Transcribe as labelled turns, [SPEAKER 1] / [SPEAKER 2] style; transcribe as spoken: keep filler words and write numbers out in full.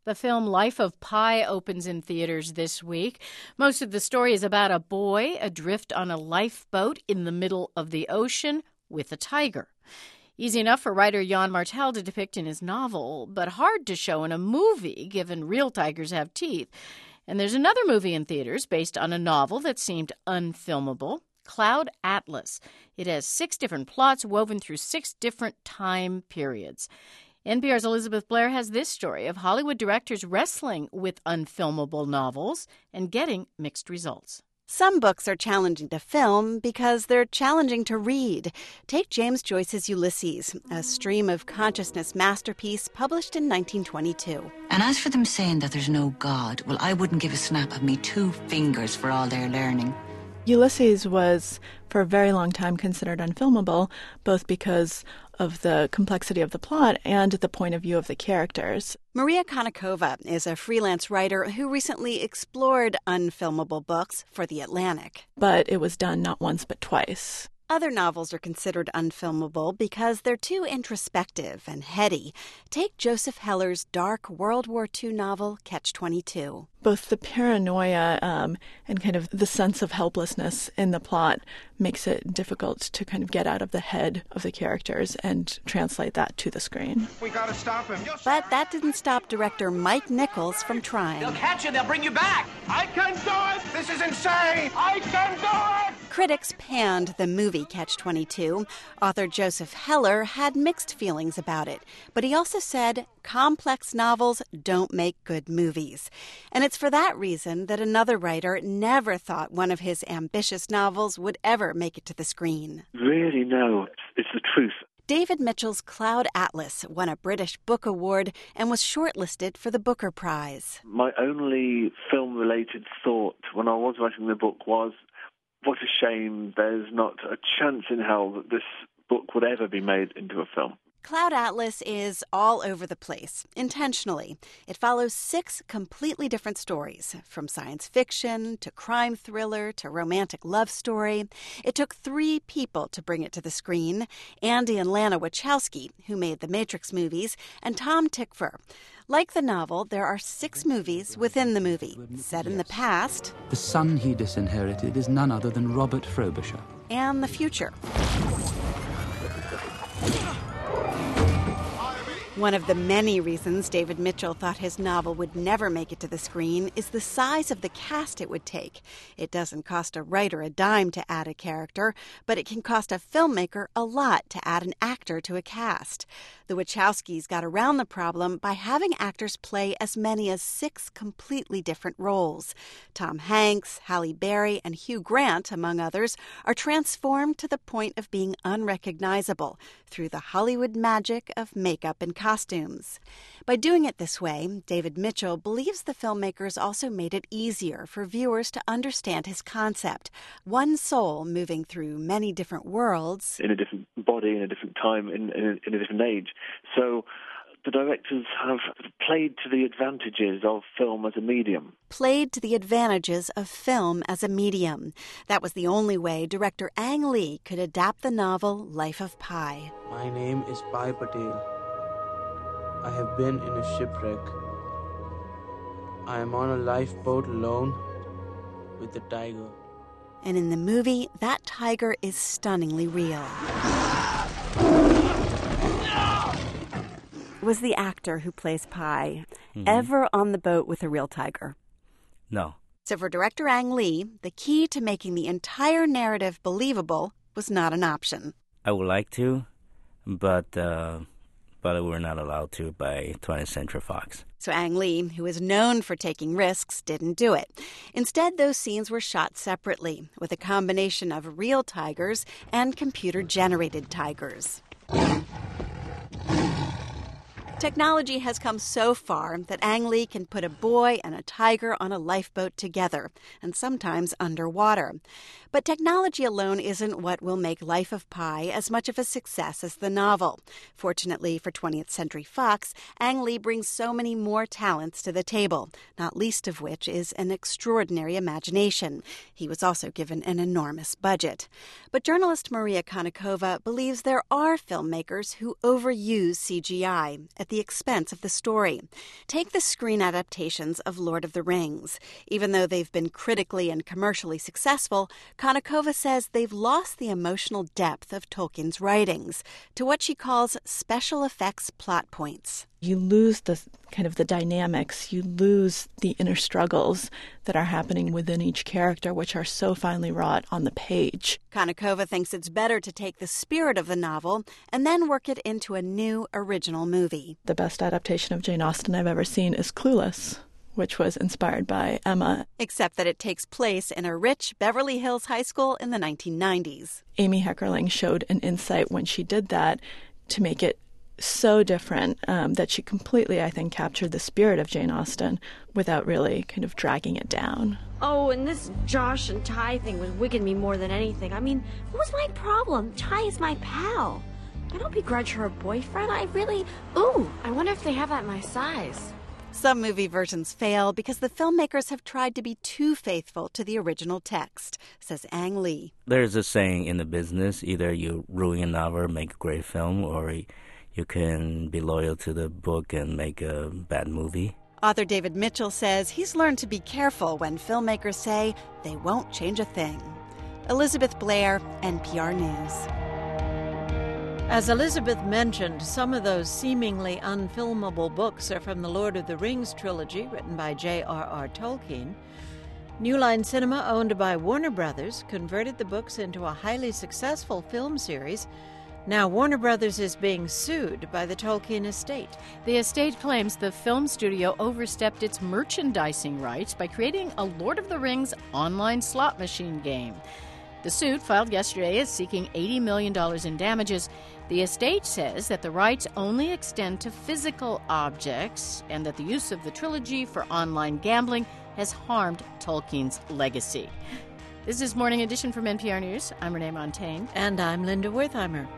[SPEAKER 1] The film Life of Pi opens in theaters this week. Most of the story is about a boy adrift on a lifeboat in the middle of the ocean with a tiger. Easy enough for writer Yann Martel to depict in his novel, but hard to show in a movie, given real tigers have teeth. And there's another movie in theaters based on a novel that seemed unfilmable, Cloud Atlas. It has six different plots woven through six different time periods. N P R's Elizabeth Blair has this story of Hollywood directors wrestling with unfilmable novels and getting mixed results.
[SPEAKER 2] Some books are challenging to film because they're challenging to read. Take James Joyce's Ulysses, a stream of consciousness masterpiece published in nineteen twenty-two.
[SPEAKER 3] And as for them saying that there's no God, well, I wouldn't give a snap of me two fingers for all their learning.
[SPEAKER 4] Ulysses was, for a very long time, considered unfilmable, both because of the complexity of the plot and the point of view of the characters.
[SPEAKER 2] Maria Konnikova is a freelance writer who recently explored unfilmable books for The Atlantic.
[SPEAKER 4] But it was done not once but twice.
[SPEAKER 2] Other novels are considered unfilmable because they're too introspective and heady. Take Joseph Heller's dark World War Two novel, Catch twenty-two.
[SPEAKER 4] Both the paranoia um, and kind of the sense of helplessness in the plot makes it difficult to kind of get out of the head of the characters and translate that to the screen.
[SPEAKER 5] We gotta stop him.
[SPEAKER 2] But that didn't stop director Mike Nichols from trying.
[SPEAKER 6] They'll catch you, they'll bring you back.
[SPEAKER 5] I can do it! This is insane! I can do it!
[SPEAKER 2] Critics panned the movie Catch twenty-two. Author Joseph Heller had mixed feelings about it, but he also said complex novels don't make good movies. And it's for that reason that another writer never thought one of his ambitious novels would ever make it to the screen.
[SPEAKER 7] Really, no. It's, it's the truth.
[SPEAKER 2] David Mitchell's Cloud Atlas won a British Book Award and was shortlisted for the Booker Prize.
[SPEAKER 7] My only film-related thought when I was writing the book was, what a shame there's not a chance in hell that this book would ever be made into a film.
[SPEAKER 2] Cloud Atlas is all over the place, intentionally. It follows six completely different stories, from science fiction to crime thriller to romantic love story. It took three people to bring it to the screen, Andy and Lana Wachowski, who made the Matrix movies, and Tom Tykwer. Like the novel, there are six movies within the movie, set in the past.
[SPEAKER 8] The son he disinherited is none other than Robert Frobisher.
[SPEAKER 2] And the future. One of the many reasons David Mitchell thought his novel would never make it to the screen is the size of the cast it would take. It doesn't cost a writer a dime to add a character, but it can cost a filmmaker a lot to add an actor to a cast. The Wachowskis got around the problem by having actors play as many as six completely different roles. Tom Hanks, Halle Berry, and Hugh Grant, among others, are transformed to the point of being unrecognizable through the Hollywood magic of makeup and costume. costumes. By doing it this way, David Mitchell believes the filmmakers also made it easier for viewers to understand his concept. One soul moving through many different worlds.
[SPEAKER 7] In a different body, in a different time, in, in, a, in a different age. So the directors have played to the advantages of film as a medium.
[SPEAKER 2] Played to the advantages of film as a medium. That was the only way director Ang Lee could adapt the novel Life of Pi.
[SPEAKER 9] My name is Pai Patel. I have been in a shipwreck. I am on a lifeboat alone with a tiger.
[SPEAKER 2] And in the movie, that tiger is stunningly real. Was the actor who plays Pi mm-hmm. ever on the boat with a real tiger?
[SPEAKER 10] No.
[SPEAKER 2] So for director Ang Lee, the key to making the entire narrative believable was not an option.
[SPEAKER 10] I would like to, but... Uh... but we're not allowed to by twentieth Century Fox.
[SPEAKER 2] So Ang Lee, who is known for taking risks, didn't do it. Instead, those scenes were shot separately, with a combination of real tigers and computer-generated tigers. Technology has come so far that Ang Lee can put a boy and a tiger on a lifeboat together, and sometimes underwater. But technology alone isn't what will make Life of Pi as much of a success as the novel. Fortunately for twentieth Century Fox, Ang Lee brings so many more talents to the table, not least of which is an extraordinary imagination. He was also given an enormous budget. But journalist Maria Konnikova believes there are filmmakers who overuse C G I, at the expense of the story. Take the screen adaptations of Lord of the Rings. Even though they've been critically and commercially successful, Konnikova says they've lost the emotional depth of Tolkien's writings to what she calls special effects plot points.
[SPEAKER 4] You lose the kind of the dynamics, you lose the inner struggles that are happening within each character, which are so finely wrought on the page.
[SPEAKER 2] Konnikova thinks it's better to take the spirit of the novel and then work it into a new original movie.
[SPEAKER 4] The best adaptation of Jane Austen I've ever seen is Clueless, which was inspired by Emma.
[SPEAKER 2] Except that it takes place in a rich Beverly Hills high school in the nineteen nineties.
[SPEAKER 4] Amy Heckerling showed an insight when she did that to make it so different um, that she completely, I think, captured the spirit of Jane Austen without really kind of dragging it down.
[SPEAKER 6] Oh, and this Josh and Ty thing was wigging me more than anything. I mean, what was my problem? Ty is my pal. I don't begrudge her a boyfriend. I really... Ooh, I wonder if they have that my size.
[SPEAKER 2] Some movie versions fail because the filmmakers have tried to be too faithful to the original text, says Ang Lee.
[SPEAKER 10] There's a saying in the business, either you ruin a novel, make a great film, or you can be loyal to the book and make a bad movie.
[SPEAKER 2] Author David Mitchell says he's learned to be careful when filmmakers say they won't change a thing. Elizabeth Blair, N P R News.
[SPEAKER 11] As Elizabeth mentioned, some of those seemingly unfilmable books are from the Lord of the Rings trilogy written by J R R Tolkien. New Line Cinema, owned by Warner Brothers, converted the books into a highly successful film series. Now Warner Brothers is being sued by the Tolkien estate.
[SPEAKER 1] The estate claims the film studio overstepped its merchandising rights by creating a Lord of the Rings online slot machine game. The suit, filed yesterday, is seeking eighty million dollars in damages. The estate says that the rights only extend to physical objects and that the use of the trilogy for online gambling has harmed Tolkien's legacy. This is Morning Edition from N P R News. I'm Renee Montaigne.
[SPEAKER 11] And I'm Linda Wertheimer.